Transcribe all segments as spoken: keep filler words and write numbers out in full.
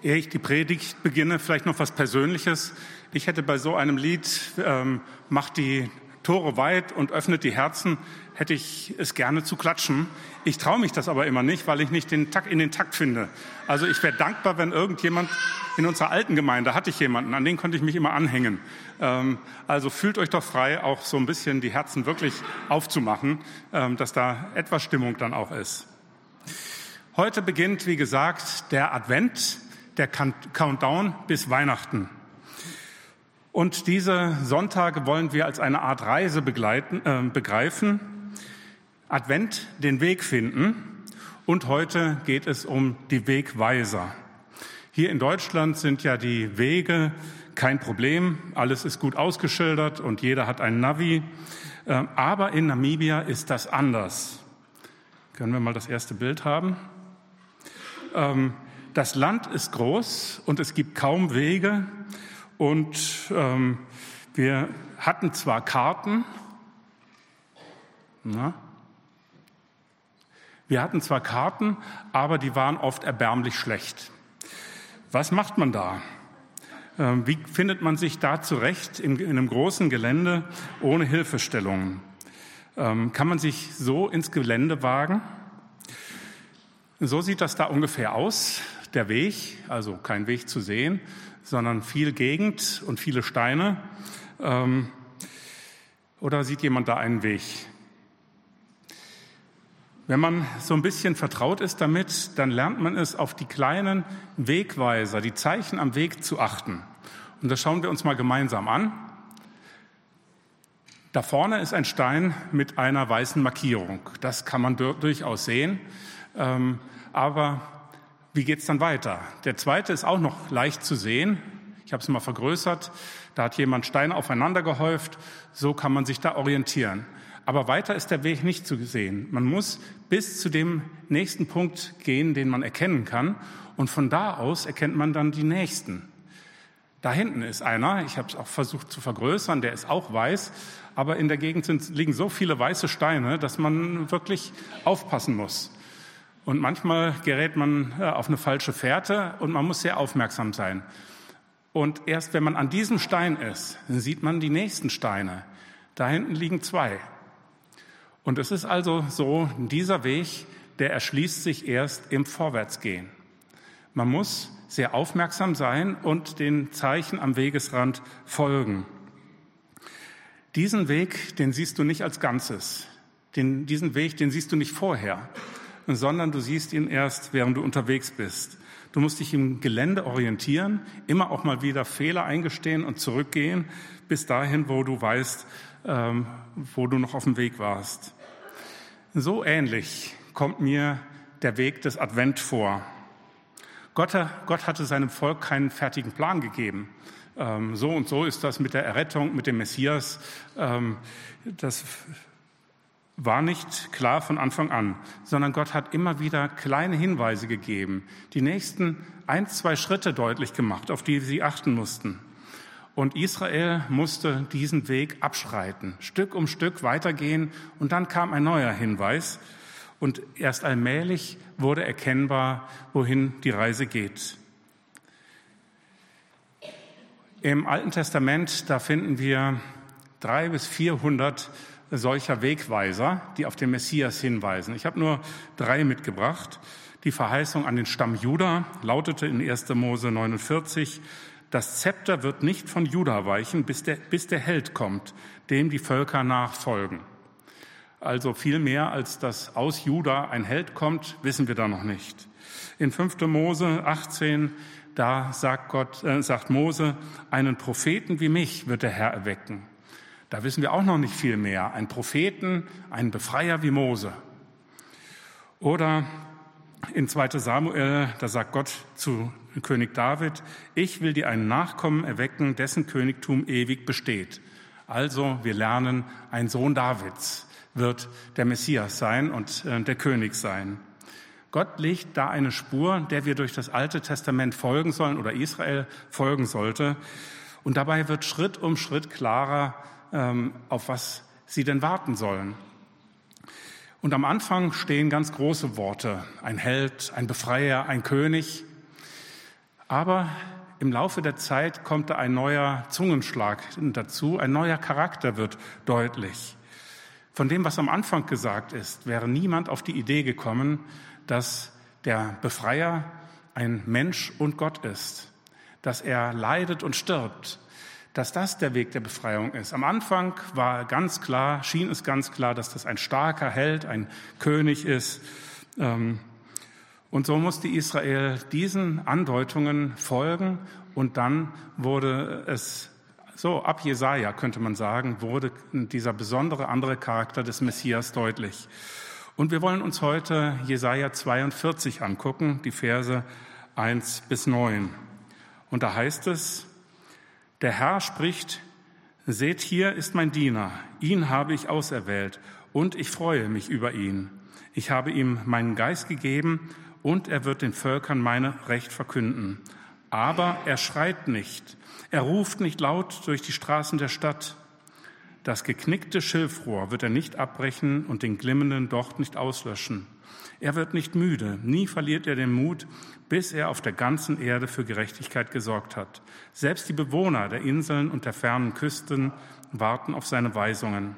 Ehe ich die Predigt beginne, vielleicht noch was Persönliches. Ich hätte bei so einem Lied, ähm, macht die Tore weit und öffnet die Herzen, hätte ich es gerne zu klatschen. Ich traue mich das aber immer nicht, weil ich nicht den Takt in den Takt finde. Also ich wäre dankbar, wenn irgendjemand, in unserer alten Gemeinde hatte ich jemanden, an den konnte ich mich immer anhängen. Ähm, also fühlt euch doch frei, auch so ein bisschen die Herzen wirklich aufzumachen, ähm, dass da etwas Stimmung dann auch ist. Heute beginnt, wie gesagt, der Advent, der Countdown bis Weihnachten. Und diese Sonntage wollen wir als eine Art Reise begleiten, äh, begreifen, Advent, den Weg finden. Und heute geht es um die Wegweiser. Hier in Deutschland sind ja die Wege kein Problem. Alles ist gut ausgeschildert und jeder hat ein Navi. Äh, aber in Namibia ist das anders. Können wir mal das erste Bild haben? Ähm, das Land ist groß und es gibt kaum Wege. Und ähm, wir hatten zwar Karten, na, wir hatten zwar Karten, aber die waren oft erbärmlich schlecht. Was macht man da? Ähm, wie findet man sich da zurecht in, in einem großen Gelände ohne Hilfestellungen? Ähm, kann man sich so ins Gelände wagen? So sieht das da ungefähr aus, der Weg, also kein Weg zu sehen, sondern viel Gegend und viele Steine. Ähm, oder sieht jemand da einen Weg? Wenn man so ein bisschen vertraut ist damit, dann lernt man es, auf die kleinen Wegweiser, die Zeichen am Weg zu achten. Und das schauen wir uns mal gemeinsam an. Da vorne ist ein Stein mit einer weißen Markierung. Das kann man durchaus sehen. Ähm, aber wie geht's dann weiter? Der zweite ist auch noch leicht zu sehen. Ich habe es mal vergrößert. Da hat jemand Steine aufeinander gehäuft. So kann man sich da orientieren. Aber weiter ist der Weg nicht zu sehen. Man muss bis zu dem nächsten Punkt gehen, den man erkennen kann. Und von da aus erkennt man dann die nächsten. Da hinten ist einer. Ich habe es auch versucht zu vergrößern. Der ist auch weiß. Aber in der Gegend sind, liegen so viele weiße Steine, dass man wirklich aufpassen muss. Und manchmal gerät man auf eine falsche Fährte und man muss sehr aufmerksam sein. Und erst wenn man an diesem Stein ist, dann sieht man die nächsten Steine. Da hinten liegen zwei. Und es ist also so, dieser Weg, der erschließt sich erst im Vorwärtsgehen. Man muss sehr aufmerksam sein und den Zeichen am Wegesrand folgen. Diesen Weg, den siehst du nicht als Ganzes. Den, diesen Weg, den siehst du nicht vorher, sondern du siehst ihn erst, während du unterwegs bist. Du musst dich im Gelände orientieren, immer auch mal wieder Fehler eingestehen und zurückgehen, bis dahin, wo du weißt, ähm, wo du noch auf dem Weg warst. So ähnlich kommt mir der Weg des Advent vor. Gott, Gott hatte seinem Volk keinen fertigen Plan gegeben. Ähm, so und so ist das mit der Errettung, mit dem Messias. Ähm, das war nicht klar von Anfang an, sondern Gott hat immer wieder kleine Hinweise gegeben, die nächsten ein, zwei Schritte deutlich gemacht, auf die sie achten mussten. Und Israel musste diesen Weg abschreiten, Stück um Stück weitergehen, und dann kam ein neuer Hinweis und erst allmählich wurde erkennbar, wohin die Reise geht. Im Alten Testament, da finden wir drei bis vierhundert solcher Wegweiser, die auf den Messias hinweisen. Ich habe nur drei mitgebracht. Die Verheißung an den Stamm Juda lautete in erster Mose neunundvierzig, das Zepter wird nicht von Juda weichen, bis der, bis der Held kommt, dem die Völker nachfolgen. Also viel mehr, als dass aus Juda ein Held kommt, wissen wir da noch nicht. In fünfter Mose achtzehn, da sagt Gott, äh, sagt Mose, einen Propheten wie mich wird der Herr erwecken. Da wissen wir auch noch nicht viel mehr. Ein Propheten, ein Befreier wie Mose. Oder in zweiter Samuel, da sagt Gott zu König David, ich will dir einen Nachkommen erwecken, dessen Königtum ewig besteht. Also wir lernen, ein Sohn Davids wird der Messias sein und äh, der König sein. Gott legt da eine Spur, der wir durch das Alte Testament folgen sollen oder Israel folgen sollte. Und dabei wird Schritt um Schritt klarer, auf was sie denn warten sollen. Und am Anfang stehen ganz große Worte, ein Held, ein Befreier, ein König. Aber im Laufe der Zeit kommt da ein neuer Zungenschlag dazu, ein neuer Charakter wird deutlich. Von dem, was am Anfang gesagt ist, wäre niemand auf die Idee gekommen, dass der Befreier ein Mensch und Gott ist, dass er leidet und stirbt, dass das der Weg der Befreiung ist. Am Anfang war ganz klar, schien es ganz klar, dass das ein starker Held, ein König ist. Und so musste Israel diesen Andeutungen folgen und dann wurde es, so ab Jesaja könnte man sagen, wurde dieser besondere andere Charakter des Messias deutlich. Und wir wollen uns heute Jesaja zweiundvierzig angucken, die Verse eins bis neun. Und da heißt es: Der Herr spricht: Seht, hier ist mein Diener, ihn habe ich auserwählt und ich freue mich über ihn. Ich habe ihm meinen Geist gegeben und er wird den Völkern mein Recht verkünden. Aber er schreit nicht, er ruft nicht laut durch die Straßen der Stadt. Das geknickte Schilfrohr wird er nicht abbrechen und den glimmenden Docht nicht auslöschen. Er wird nicht müde, nie verliert er den Mut, bis er auf der ganzen Erde für Gerechtigkeit gesorgt hat. Selbst die Bewohner der Inseln und der fernen Küsten warten auf seine Weisungen.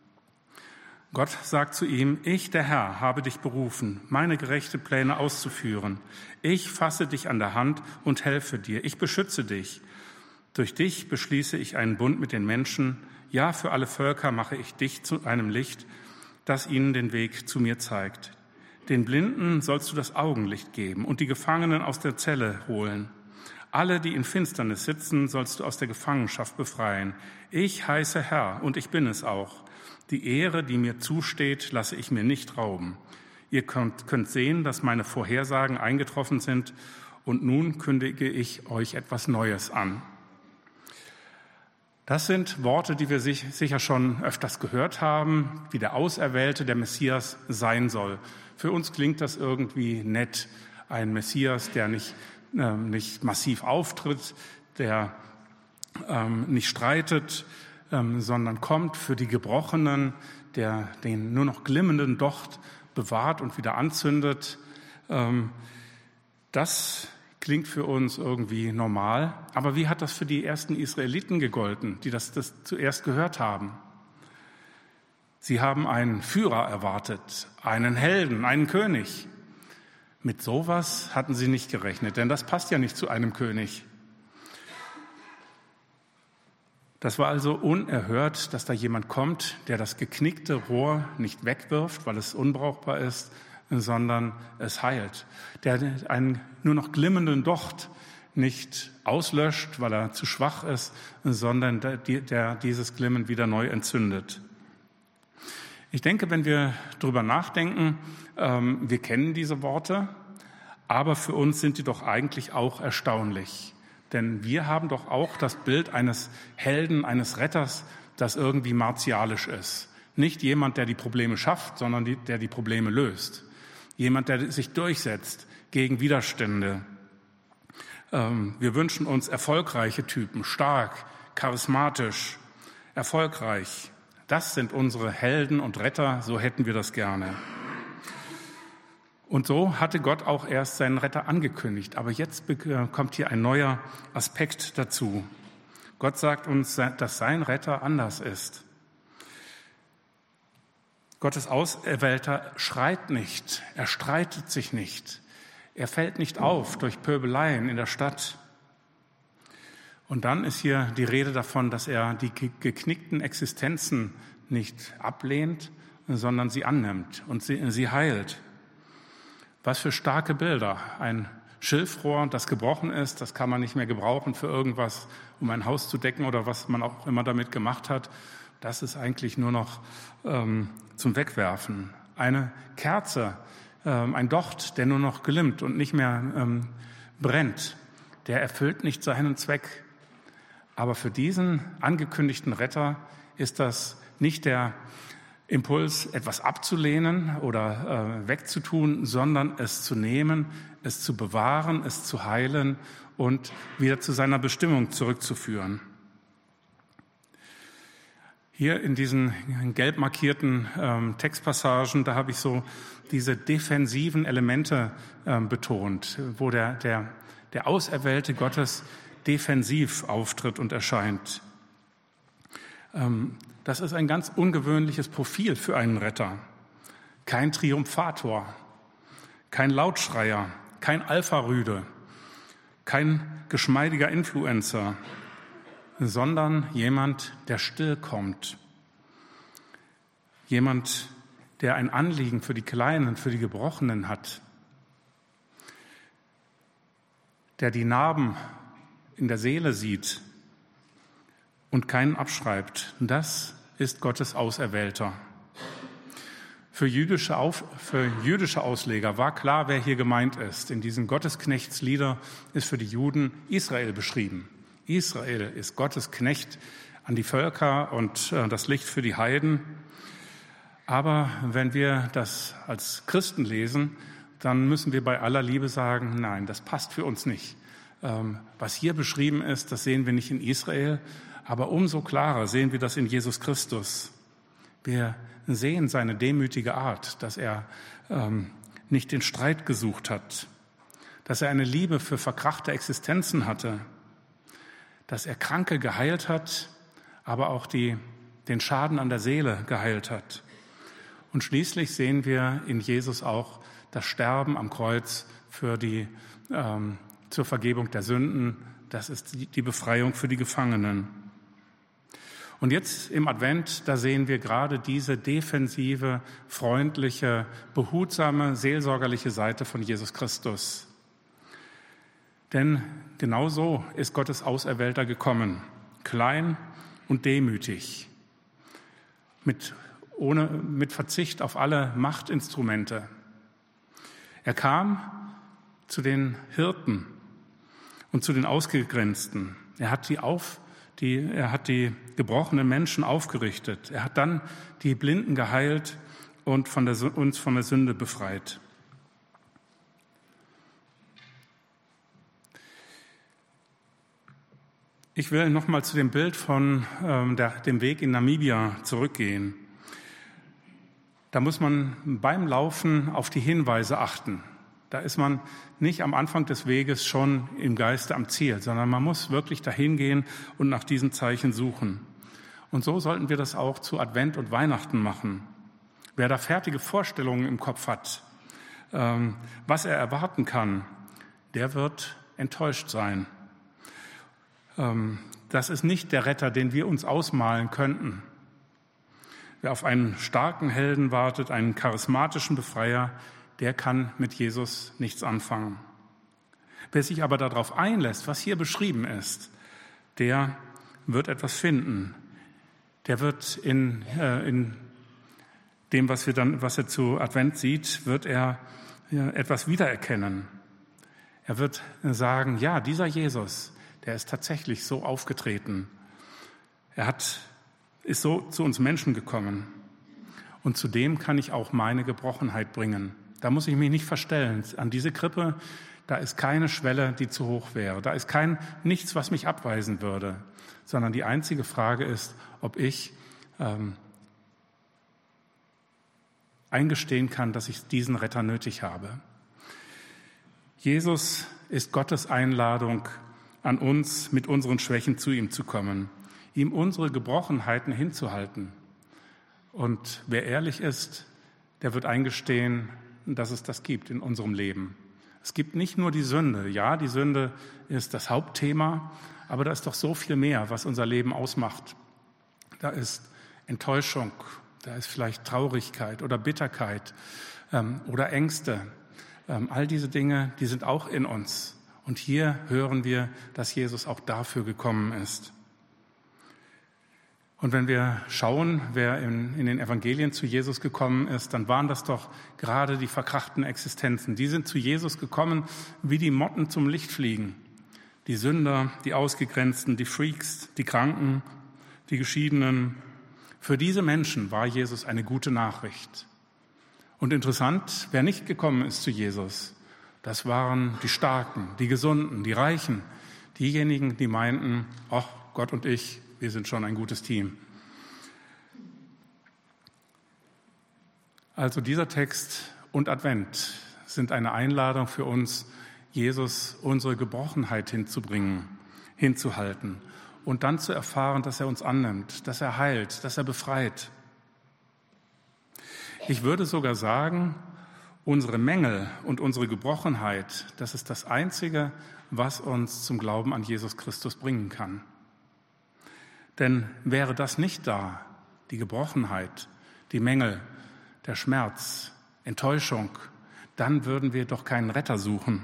Gott sagt zu ihm: Ich, der Herr, habe dich berufen, meine gerechte Pläne auszuführen. Ich fasse dich an der Hand und helfe dir. Ich beschütze dich. Durch dich beschließe ich einen Bund mit den Menschen. Ja, für alle Völker mache ich dich zu einem Licht, das ihnen den Weg zu mir zeigt. Den Blinden sollst du das Augenlicht geben und die Gefangenen aus der Zelle holen. Alle, die in Finsternis sitzen, sollst du aus der Gefangenschaft befreien. Ich heiße Herr und ich bin es auch. Die Ehre, die mir zusteht, lasse ich mir nicht rauben. Ihr könnt, könnt sehen, dass meine Vorhersagen eingetroffen sind und nun kündige ich euch etwas Neues an. Das sind Worte, die wir sich, sicher schon öfters gehört haben, wie der Auserwählte, der Messias sein soll. Für uns klingt das irgendwie nett. Ein Messias, der nicht, äh, nicht massiv auftritt, der ähm, nicht streitet, ähm, sondern kommt für die Gebrochenen, der den nur noch glimmenden Docht bewahrt und wieder anzündet. Ähm, das klingt für uns irgendwie normal. Aber wie hat das für die ersten Israeliten gegolten, die das, das zuerst gehört haben? Sie haben einen Führer erwartet, einen Helden, einen König. Mit sowas hatten sie nicht gerechnet, denn das passt ja nicht zu einem König. Das war also unerhört, dass da jemand kommt, der das geknickte Rohr nicht wegwirft, weil es unbrauchbar ist, sondern es heilt. Der einen nur noch glimmenden Docht nicht auslöscht, weil er zu schwach ist, sondern der, der dieses Glimmen wieder neu entzündet. Ich denke, wenn wir darüber nachdenken, ähm, wir kennen diese Worte, aber für uns sind die doch eigentlich auch erstaunlich. Denn wir haben doch auch das Bild eines Helden, eines Retters, das irgendwie martialisch ist. Nicht jemand, der die Probleme schafft, sondern die, der die Probleme löst. Jemand, der sich durchsetzt gegen Widerstände. Ähm, wir wünschen uns erfolgreiche Typen, stark, charismatisch, erfolgreich. Das sind unsere Helden und Retter, so hätten wir das gerne. Und so hatte Gott auch erst seinen Retter angekündigt. Aber jetzt kommt hier ein neuer Aspekt dazu. Gott sagt uns, dass sein Retter anders ist. Gottes Auserwählter schreit nicht, er streitet sich nicht, er fällt nicht auf durch Pöbeleien in der Stadt. Und dann ist hier die Rede davon, dass er die geknickten Existenzen nicht ablehnt, sondern sie annimmt und sie, sie heilt. Was für starke Bilder. Ein Schilfrohr, das gebrochen ist, das kann man nicht mehr gebrauchen für irgendwas, um ein Haus zu decken oder was man auch immer damit gemacht hat. Das ist eigentlich nur noch ähm, zum Wegwerfen. Eine Kerze, ähm, ein Docht, der nur noch glimmt und nicht mehr ähm, brennt, der erfüllt nicht seinen Zweck. Aber für diesen angekündigten Retter ist das nicht der Impuls, etwas abzulehnen oder äh, wegzutun, sondern es zu nehmen, es zu bewahren, es zu heilen und wieder zu seiner Bestimmung zurückzuführen. Hier in diesen gelb markierten ähm, Textpassagen, da habe ich so diese defensiven Elemente ähm, betont, wo der, der, der Auserwählte Gottes defensiv auftritt und erscheint. Das ist ein ganz ungewöhnliches Profil für einen Retter. Kein Triumphator, kein Lautschreier, kein Alpha-Rüde, kein geschmeidiger Influencer, sondern jemand, der still kommt. Jemand, der ein Anliegen für die Kleinen, für die Gebrochenen hat, der die Narben in der Seele sieht und keinen abschreibt. Das ist Gottes Auserwählter. Für jüdische, Auf, für jüdische Ausleger war klar, wer hier gemeint ist. In diesen Gottesknechtslieder ist für die Juden Israel beschrieben. Israel ist Gottes Knecht an die Völker und das Licht für die Heiden. Aber wenn wir das als Christen lesen, dann müssen wir bei aller Liebe sagen, nein, das passt für uns nicht. Was hier beschrieben ist, das sehen wir nicht in Israel, aber umso klarer sehen wir das in Jesus Christus. Wir sehen seine demütige Art, dass er ähm, nicht den Streit gesucht hat, dass er eine Liebe für verkrachte Existenzen hatte, dass er Kranke geheilt hat, aber auch die, den Schaden an der Seele geheilt hat. Und schließlich sehen wir in Jesus auch das Sterben am Kreuz für die, ähm, zur Vergebung der Sünden. Das ist die, die Befreiung für die Gefangenen. Und jetzt im Advent, da sehen wir gerade diese defensive, freundliche, behutsame, seelsorgerliche Seite von Jesus Christus. Denn genau so ist Gottes Auserwählter gekommen, klein und demütig, mit, ohne, mit Verzicht auf alle Machtinstrumente. Er kam zu den Hirten und zu den Ausgegrenzten. Er hat die auf Die, er hat die gebrochenen Menschen aufgerichtet. Er hat dann die Blinden geheilt und von der, uns von der Sünde befreit. Ich will noch mal zu dem Bild von ähm, der, dem Weg in Namibia zurückgehen. Da muss man beim Laufen auf die Hinweise achten. Da ist man nicht am Anfang des Weges schon im Geiste am Ziel, sondern man muss wirklich dahin gehen und nach diesen Zeichen suchen. Und so sollten wir das auch zu Advent und Weihnachten machen. Wer da fertige Vorstellungen im Kopf hat, ähm, was er erwarten kann, der wird enttäuscht sein. Ähm, das ist nicht der Retter, den wir uns ausmalen könnten. Wer auf einen starken Helden wartet, einen charismatischen Befreier, der kann mit Jesus nichts anfangen. Wer sich aber darauf einlässt, was hier beschrieben ist, der wird etwas finden. Der wird in, äh, in dem, was, wir dann, was er zu Advent sieht, wird er ja, etwas wiedererkennen. Er wird sagen, ja, dieser Jesus, der ist tatsächlich so aufgetreten. Er hat, ist so zu uns Menschen gekommen. Und zu dem kann ich auch meine Gebrochenheit bringen. Da muss ich mich nicht verstellen. An diese Krippe, da ist keine Schwelle, die zu hoch wäre. Da ist kein nichts, was mich abweisen würde. Sondern die einzige Frage ist, ob ich ähm, eingestehen kann, dass ich diesen Retter nötig habe. Jesus ist Gottes Einladung an uns, mit unseren Schwächen zu ihm zu kommen, ihm unsere Gebrochenheiten hinzuhalten. Und wer ehrlich ist, der wird eingestehen, dass es das gibt in unserem Leben. Es gibt nicht nur die Sünde. Ja, die Sünde ist das Hauptthema, aber da ist doch so viel mehr, was unser Leben ausmacht. Da ist Enttäuschung, da ist vielleicht Traurigkeit oder Bitterkeit ähm, oder Ängste. Ähm, all diese Dinge, die sind auch in uns. Und hier hören wir, dass Jesus auch dafür gekommen ist. Und wenn wir schauen, wer in, in den Evangelien zu Jesus gekommen ist, dann waren das doch gerade die verkrachten Existenzen. Die sind zu Jesus gekommen, wie die Motten zum Licht fliegen. Die Sünder, die Ausgegrenzten, die Freaks, die Kranken, die Geschiedenen. Für diese Menschen war Jesus eine gute Nachricht. Und interessant, wer nicht gekommen ist zu Jesus, das waren die Starken, die Gesunden, die Reichen, diejenigen, die meinten, ach, Gott und ich, wir sind schon ein gutes Team. Also dieser Text und Advent sind eine Einladung für uns, Jesus unsere Gebrochenheit hinzubringen, hinzuhalten und dann zu erfahren, dass er uns annimmt, dass er heilt, dass er befreit. Ich würde sogar sagen, unsere Mängel und unsere Gebrochenheit, das ist das Einzige, was uns zum Glauben an Jesus Christus bringen kann. Denn wäre das nicht da, die Gebrochenheit, die Mängel, der Schmerz, Enttäuschung, dann würden wir doch keinen Retter suchen.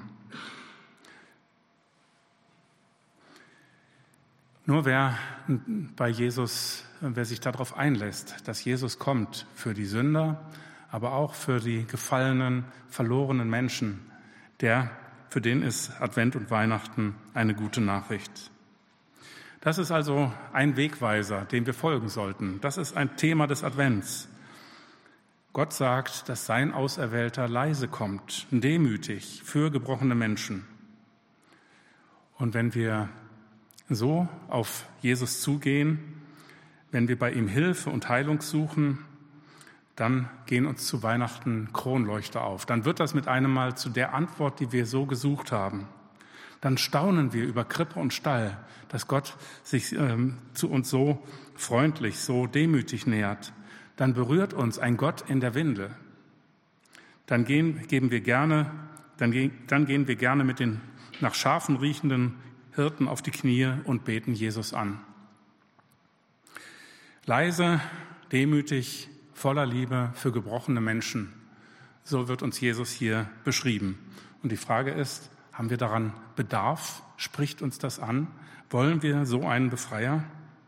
Nur wer bei Jesus, wer sich darauf einlässt, dass Jesus kommt für die Sünder, aber auch für die gefallenen, verlorenen Menschen, der, für den ist Advent und Weihnachten eine gute Nachricht. Das ist also ein Wegweiser, dem wir folgen sollten. Das ist ein Thema des Advents. Gott sagt, dass sein Auserwählter leise kommt, demütig für gebrochene Menschen. Und wenn wir so auf Jesus zugehen, wenn wir bei ihm Hilfe und Heilung suchen, dann gehen uns zu Weihnachten Kronleuchter auf. Dann wird das mit einem Mal zu der Antwort, die wir so gesucht haben. Dann staunen wir über Krippe und Stall, dass Gott sich ähm, zu uns so freundlich, so demütig nähert. Dann berührt uns ein Gott in der Windel. Dann gehen, geben wir gerne, dann, gehen, dann gehen wir gerne mit den nach Schafen riechenden Hirten auf die Knie und beten Jesus an. Leise, demütig, voller Liebe für gebrochene Menschen. So wird uns Jesus hier beschrieben. Und die Frage ist, haben wir daran Bedarf? Spricht uns das an? Wollen wir so einen Befreier?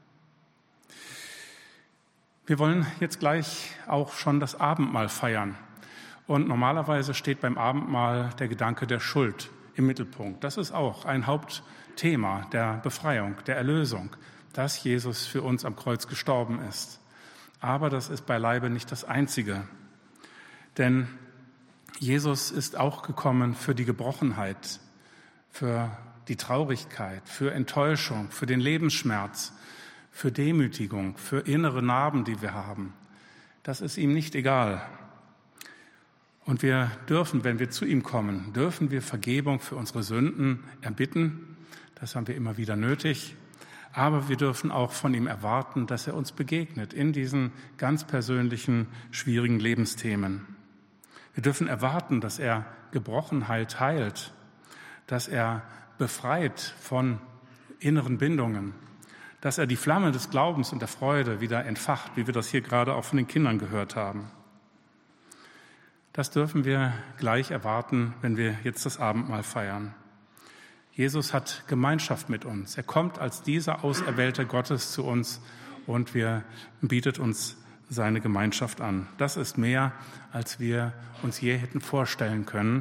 Wir wollen jetzt gleich auch schon das Abendmahl feiern. Und normalerweise steht beim Abendmahl der Gedanke der Schuld im Mittelpunkt. Das ist auch ein Hauptthema der Befreiung, der Erlösung, dass Jesus für uns am Kreuz gestorben ist. Aber das ist beileibe nicht das Einzige. Denn Jesus ist auch gekommen für die Gebrochenheit, für die Traurigkeit, für Enttäuschung, für den Lebensschmerz, für Demütigung, für innere Narben, die wir haben. Das ist ihm nicht egal. Und wir dürfen, wenn wir zu ihm kommen, dürfen wir Vergebung für unsere Sünden erbitten. Das haben wir immer wieder nötig. Aber wir dürfen auch von ihm erwarten, dass er uns begegnet in diesen ganz persönlichen, schwierigen Lebensthemen. Wir dürfen erwarten, dass er Gebrochenheit heilt, dass er befreit von inneren Bindungen, dass er die Flamme des Glaubens und der Freude wieder entfacht, wie wir das hier gerade auch von den Kindern gehört haben. Das dürfen wir gleich erwarten, wenn wir jetzt das Abendmahl feiern. Jesus hat Gemeinschaft mit uns. Er kommt als dieser Auserwählte Gottes zu uns und wir bietet uns seine Gemeinschaft an. Das ist mehr, als wir uns je hätten vorstellen können.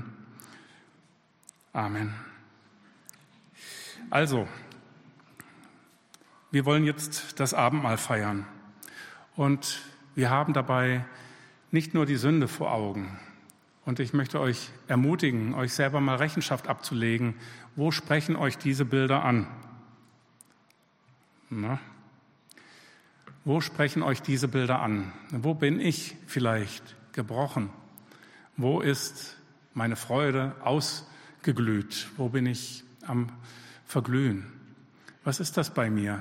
Amen. Also, wir wollen jetzt das Abendmahl feiern und wir haben dabei nicht nur die Sünde vor Augen. Und ich möchte euch ermutigen, euch selber mal Rechenschaft abzulegen. Wo sprechen euch diese Bilder an? Na? Wo sprechen euch diese Bilder an? Wo bin ich vielleicht gebrochen? Wo ist meine Freude ausgeglüht? Wo bin ich am Verglühen? Was ist das bei mir?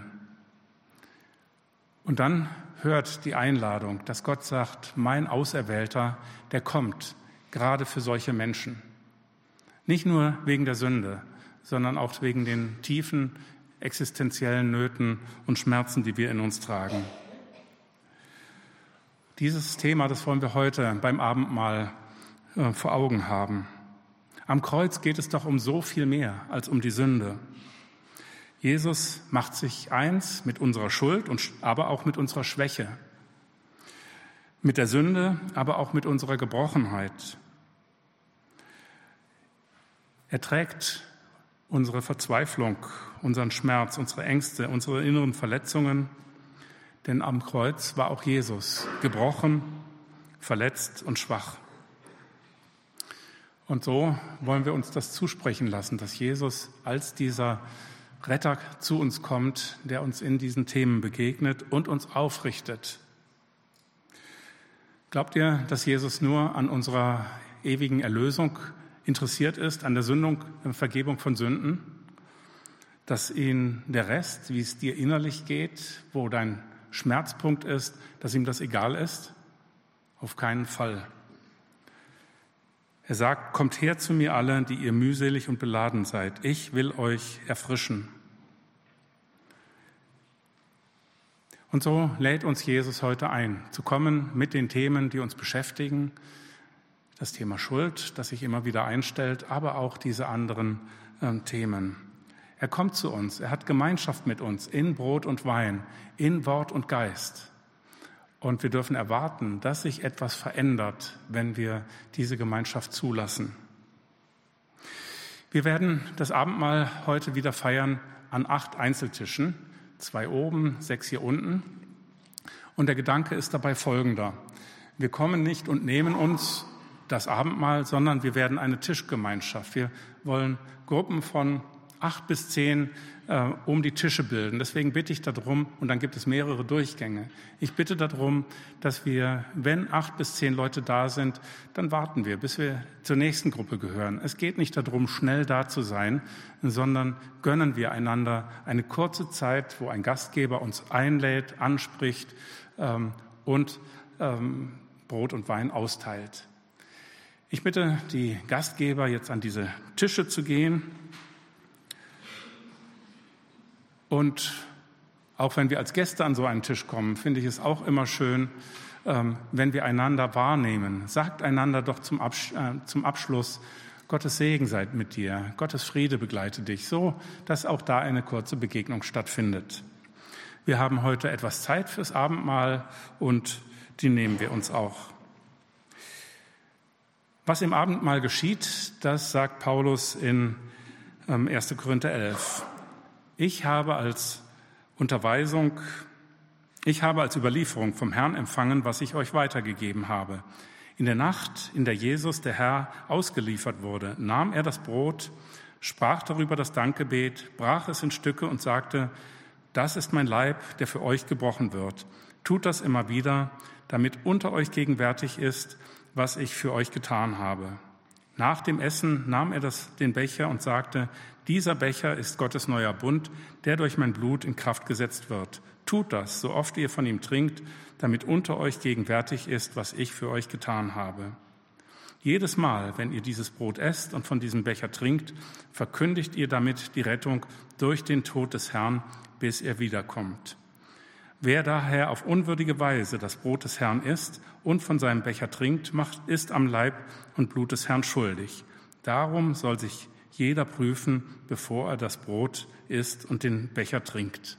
Und dann hört die Einladung, dass Gott sagt, mein Auserwählter, der kommt, gerade für solche Menschen. Nicht nur wegen der Sünde, sondern auch wegen den tiefen existenziellen Nöten und Schmerzen, die wir in uns tragen. Dieses Thema, das wollen wir heute beim Abendmahl äh, vor Augen haben. Am Kreuz geht es doch um so viel mehr als um die Sünde. Jesus macht sich eins mit unserer Schuld, und, aber auch mit unserer Schwäche, mit der Sünde, aber auch mit unserer Gebrochenheit. Er trägt unsere Verzweiflung, unseren Schmerz, unsere Ängste, unsere inneren Verletzungen, denn am Kreuz war auch Jesus gebrochen, verletzt und schwach. Und so wollen wir uns das zusprechen lassen, dass Jesus als dieser Retter zu uns kommt, der uns in diesen Themen begegnet und uns aufrichtet. Glaubt ihr, dass Jesus nur an unserer ewigen Erlösung interessiert ist an der Sündung, Vergebung von Sünden, dass ihn der Rest, wie es dir innerlich geht, wo dein Schmerzpunkt ist, dass ihm das egal ist? Auf keinen Fall. Er sagt, kommt her zu mir alle, die ihr mühselig und beladen seid. Ich will euch erfrischen. Und so lädt uns Jesus heute ein, zu kommen mit den Themen, die uns beschäftigen. Das Thema Schuld, das sich immer wieder einstellt, aber auch diese anderen äh, Themen. Er kommt zu uns, er hat Gemeinschaft mit uns in Brot und Wein, in Wort und Geist. Und wir dürfen erwarten, dass sich etwas verändert, wenn wir diese Gemeinschaft zulassen. Wir werden das Abendmahl heute wieder feiern an acht Einzeltischen, zwei oben, sechs hier unten. Und der Gedanke ist dabei folgender. Wir kommen nicht und nehmen uns das Abendmahl, sondern wir werden eine Tischgemeinschaft. Wir wollen Gruppen von acht bis zehn äh, um die Tische bilden. Deswegen bitte ich darum, und dann gibt es mehrere Durchgänge. Ich bitte darum, dass wir, wenn acht bis zehn Leute da sind, dann warten wir, bis wir zur nächsten Gruppe gehören. Es geht nicht darum, schnell da zu sein, sondern gönnen wir einander eine kurze Zeit, wo ein Gastgeber uns einlädt, anspricht ähm, und ähm, Brot und Wein austeilt. Ich bitte die Gastgeber, jetzt an diese Tische zu gehen. Und auch wenn wir als Gäste an so einen Tisch kommen, finde ich es auch immer schön, ähm, wenn wir einander wahrnehmen. Sagt einander doch zum, Absch- äh, zum Abschluss, Gottes Segen sei mit dir, Gottes Friede begleite dich, so dass auch da eine kurze Begegnung stattfindet. Wir haben heute etwas Zeit fürs Abendmahl und die nehmen wir uns auch. Was im Abendmahl geschieht, das sagt Paulus in ähm, erster Korinther elf. Ich habe als Unterweisung, ich habe als Überlieferung vom Herrn empfangen, was ich euch weitergegeben habe. In der Nacht, in der Jesus, der Herr, ausgeliefert wurde, nahm er das Brot, sprach darüber das Dankgebet, brach es in Stücke und sagte, das ist mein Leib, der für euch gebrochen wird. Tut das immer wieder, damit unter euch gegenwärtig ist, was ich für euch getan habe. Nach dem Essen nahm er das, den Becher und sagte, dieser Becher ist Gottes neuer Bund, der durch mein Blut in Kraft gesetzt wird. Tut das, so oft ihr von ihm trinkt, damit unter euch gegenwärtig ist, was ich für euch getan habe. Jedes Mal, wenn ihr dieses Brot esst und von diesem Becher trinkt, verkündigt ihr damit die Rettung durch den Tod des Herrn, bis er wiederkommt. Wer daher auf unwürdige Weise das Brot des Herrn isst und von seinem Becher trinkt, macht, ist am Leib und Blut des Herrn schuldig. Darum soll sich jeder prüfen, bevor er das Brot isst und den Becher trinkt.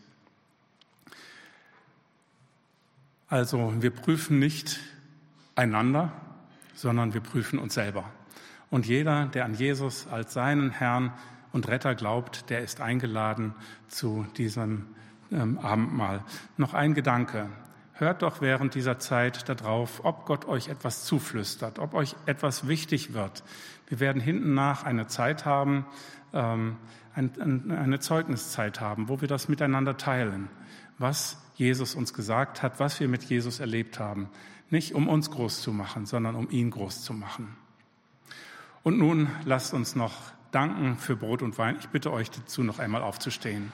Also wir prüfen nicht einander, sondern wir prüfen uns selber. Und jeder, der an Jesus als seinen Herrn und Retter glaubt, der ist eingeladen zu diesem ähm, Abendmahl. Noch ein Gedanke. Hört doch während dieser Zeit darauf, ob Gott euch etwas zuflüstert, ob euch etwas wichtig wird. Wir werden hinten nach eine Zeit haben, ähm, ein, ein, eine Zeugniszeit haben, wo wir das miteinander teilen, was Jesus uns gesagt hat, was wir mit Jesus erlebt haben. Nicht um uns groß zu machen, sondern um ihn groß zu machen. Und nun lasst uns noch danken für Brot und Wein. Ich bitte euch dazu, noch einmal aufzustehen.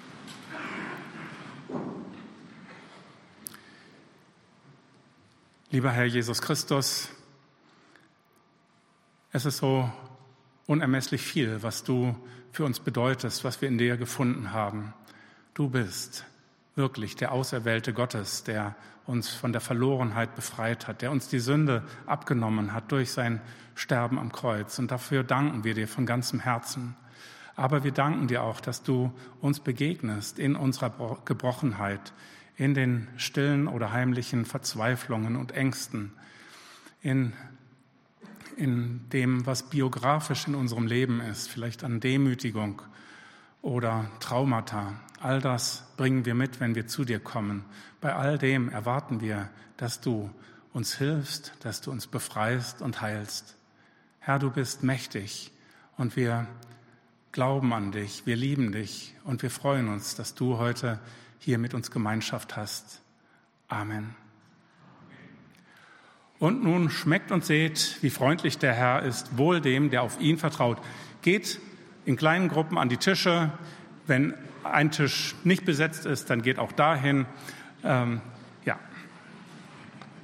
Lieber Herr Jesus Christus, es ist so unermesslich viel, was du für uns bedeutest, was wir in dir gefunden haben. Du bist wirklich der Auserwählte Gottes, der uns von der Verlorenheit befreit hat, der uns die Sünde abgenommen hat durch sein Sterben am Kreuz. Und dafür danken wir dir von ganzem Herzen. Aber wir danken dir auch, dass du uns begegnest in unserer Gebrochenheit, in den stillen oder heimlichen Verzweiflungen und Ängsten, in, in dem, was biografisch in unserem Leben ist, vielleicht an Demütigung oder Traumata. All das bringen wir mit, wenn wir zu dir kommen. Bei all dem erwarten wir, dass du uns hilfst, dass du uns befreist und heilst. Herr, du bist mächtig und wir glauben an dich, wir lieben dich und wir freuen uns, dass du heute hier mit uns Gemeinschaft hast. Amen. Und nun schmeckt und seht, wie freundlich der Herr ist, wohl dem, der auf ihn vertraut. Geht in kleinen Gruppen an die Tische. Wenn ein Tisch nicht besetzt ist, dann geht auch dahin. Ähm,